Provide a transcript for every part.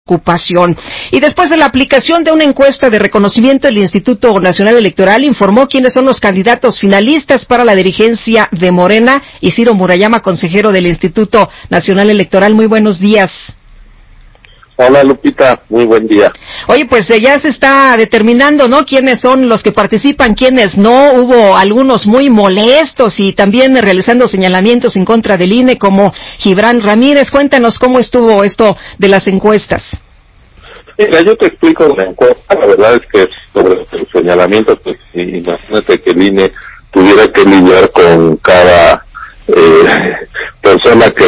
ocupación. Y después de la aplicación de una encuesta de reconocimiento, el Instituto Nacional Electoral informó quiénes son los candidatos finalistas para la dirigencia de Morena. Y Ciro Murayama, consejero del Instituto Nacional Electoral, muy buenos días. Hola Lupita, muy buen día. Oye, pues ya se está determinando, ¿no?, quiénes son los que participan, quiénes no. Hubo algunos muy molestos y también realizando señalamientos en contra del INE, como Gibran Ramírez. Cuéntanos cómo estuvo esto de las encuestas. Mira, yo te explico la encuesta. La verdad es que sobre el señalamiento, pues imagínate que el INE tuviera que lidiar con cada persona que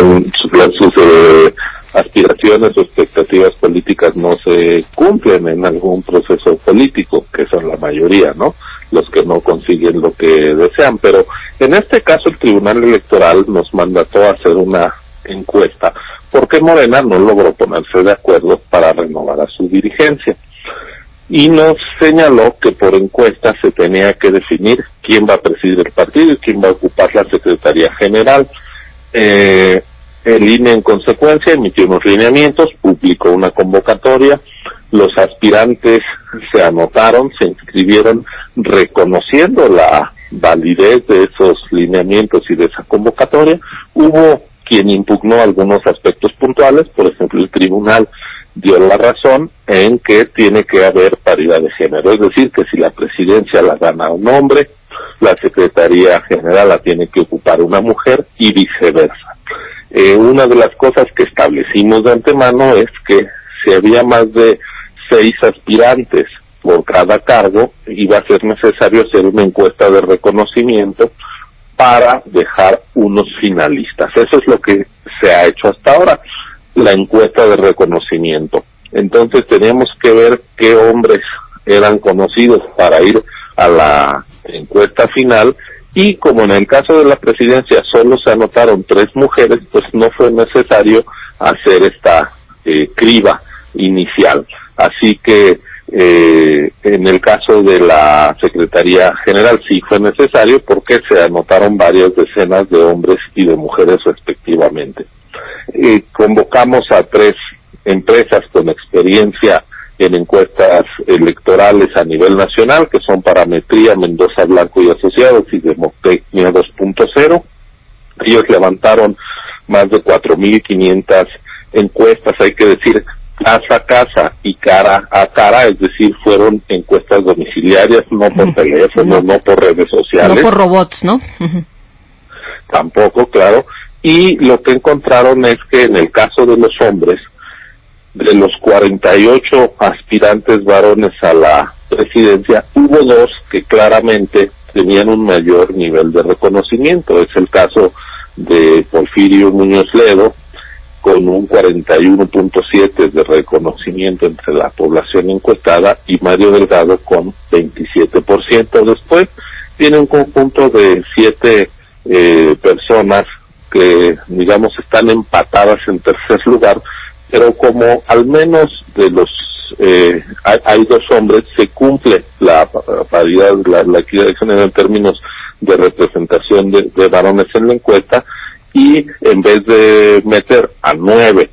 sus aspiraciones o expectativas políticas no se cumplen en algún proceso político, que son la mayoría, ¿no?, los que no consiguen lo que desean. Pero en este caso el Tribunal Electoral nos mandató a hacer una encuesta porque Morena no logró ponerse de acuerdo para renovar a su dirigencia, y nos señaló que por encuesta se tenía que definir quién va a presidir el partido y quién va a ocupar la Secretaría General. El INE, en consecuencia, emitió unos lineamientos, publicó una convocatoria, los aspirantes se anotaron, se inscribieron reconociendo la validez de esos lineamientos y de esa convocatoria. Hubo quien impugnó algunos aspectos puntuales. Por ejemplo, el tribunal dio la razón en que tiene que haber paridad de género, es decir, que si la presidencia la gana un hombre, la Secretaría General la tiene que ocupar una mujer y viceversa. Una de las cosas que establecimos de antemano es que si había más de 6 aspirantes por cada cargo, iba a ser necesario hacer una encuesta de reconocimiento para dejar unos finalistas. Eso es lo que se ha hecho hasta ahora, la encuesta de reconocimiento. Entonces teníamos que ver qué hombres eran conocidos para ir a la encuesta final. Y como en el caso de la presidencia solo se anotaron 3 mujeres, pues no fue necesario hacer esta criba inicial. Así que en el caso de la Secretaría General sí fue necesario, porque se anotaron varias decenas de hombres y de mujeres respectivamente. Convocamos a 3 empresas con experiencia en encuestas electorales a nivel nacional, que son Parametría, Mendoza Blanco y Asociados y Demotecnia 2.0. Ellos levantaron más de 4,500 encuestas, hay que decir, casa a casa y cara a cara, es decir, fueron encuestas domiciliarias, no por teléfono, no por redes sociales. No por robots, ¿no? Tampoco, claro. Y lo que encontraron es que en el caso de los hombres, de los 48 aspirantes varones a la presidencia, hubo 2 que claramente tenían un mayor nivel de reconocimiento. Es el caso de Porfirio Muñoz Ledo, con un 41.7 de reconocimiento entre la población encuestada, y Mario Delgado con 27%. Después tiene un conjunto de 7 personas que, digamos, están empatadas en tercer lugar, pero como al menos de los hay 2 hombres, se cumple la paridad, la equidad de género en términos de representación de varones en la encuesta, y en vez de meter a 9,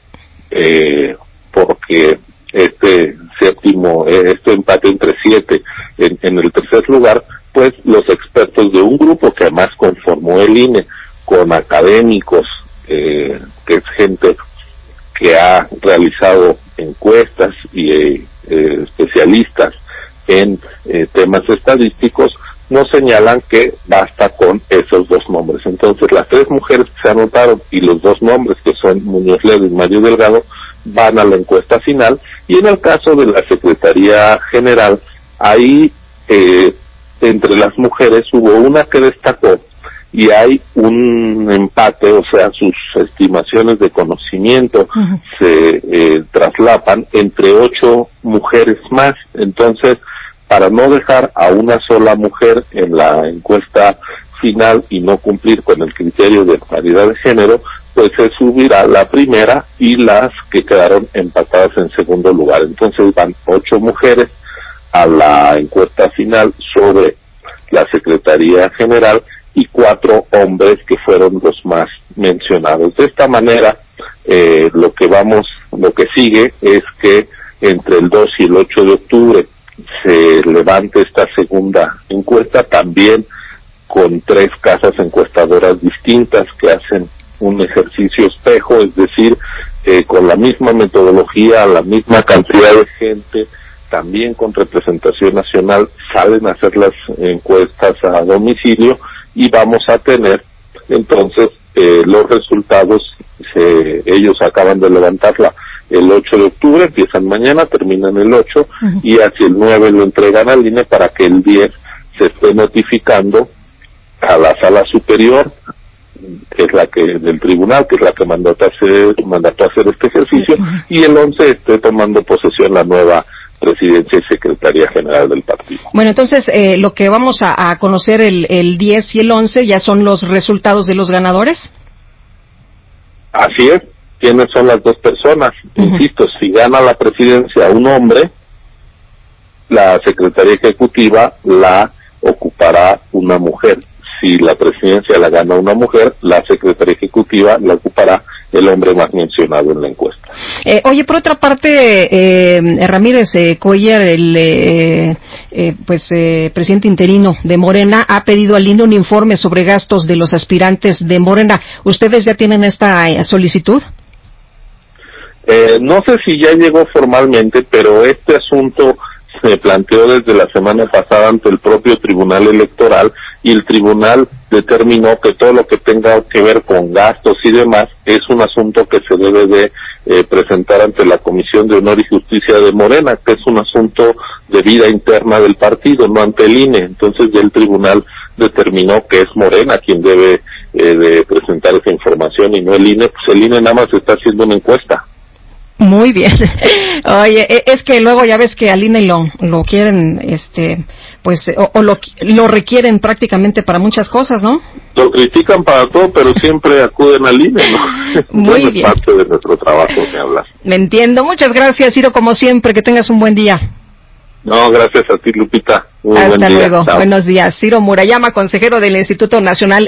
porque este empate entre 7 en el tercer lugar, pues los expertos de un grupo que además conformó el INE, con académicos, que es gente que ha realizado encuestas y especialistas en temas estadísticos, nos señalan que basta con esos 2 nombres. Entonces las 3 mujeres que se anotaron y los 2 nombres, que son Muñoz Ledo y Mario Delgado, van a la encuesta final. Y en el caso de la Secretaría General, ahí entre las mujeres hubo una que destacó, y hay un empate, o sea, sus estimaciones de conocimiento se traslapan entre 8 mujeres más. Entonces, para no dejar a una sola mujer en la encuesta final y no cumplir con el criterio de paridad de género, pues se subirá la primera y las que quedaron empatadas en segundo lugar. Entonces van 8 mujeres a la encuesta final sobre la Secretaría General y 4 hombres que fueron los más mencionados. De esta manera, lo que vamos lo que sigue es que entre el 2 y el 8 de octubre se levante esta segunda encuesta, también con 3 casas encuestadoras distintas que hacen un ejercicio espejo, es decir, con la misma metodología, la misma cantidad de gente, también con representación nacional, salen a hacer las encuestas a domicilio y vamos a tener entonces los resultados. Ellos acaban de levantarla el 8 de octubre, empiezan mañana, terminan el 8 y hacia el 9 lo entregan al INE para que el 10 se esté notificando a la sala superior, que es la que del tribunal, que es la que mandató a hacer este ejercicio, y el 11 esté tomando posesión la nueva presidencia y secretaría general del partido. Bueno, entonces lo que vamos a conocer el 10 y el 11 ya son los resultados de los ganadores. Así es. ¿Quiénes son las dos personas? Insisto, si gana la presidencia un hombre, la secretaría ejecutiva la ocupará una mujer. Si la presidencia la gana una mujer, la secretaría ejecutiva la ocupará el hombre más mencionado en la encuesta. Oye, por otra parte, Ramírez Cuellar, el presidente interino de Morena, ha pedido al INE un informe sobre gastos de los aspirantes de Morena. ¿Ustedes ya tienen esta solicitud? No sé si ya llegó formalmente, pero este asunto se planteó desde la semana pasada ante el propio Tribunal Electoral, y el tribunal determinó que todo lo que tenga que ver con gastos y demás es un asunto que se debe de presentar ante la Comisión de Honor y Justicia de Morena, que es un asunto de vida interna del partido, no ante el INE. Entonces ya el tribunal determinó que es Morena quien debe de presentar esa información y no el INE. Pues el INE nada más está haciendo una encuesta. Muy bien. Oye, es que luego ya ves que al INE lo quieren, lo requieren prácticamente para muchas cosas, ¿no? Lo critican para todo, pero siempre acuden al INE, ¿no? Muy bien. Es parte de nuestro trabajo, me hablas. Me entiendo. Muchas gracias, Ciro, como siempre. Que tengas un buen día. No, gracias a ti, Lupita. Hasta buen día. luego. Chao. Buenos días. Ciro Murayama, consejero del Instituto Nacional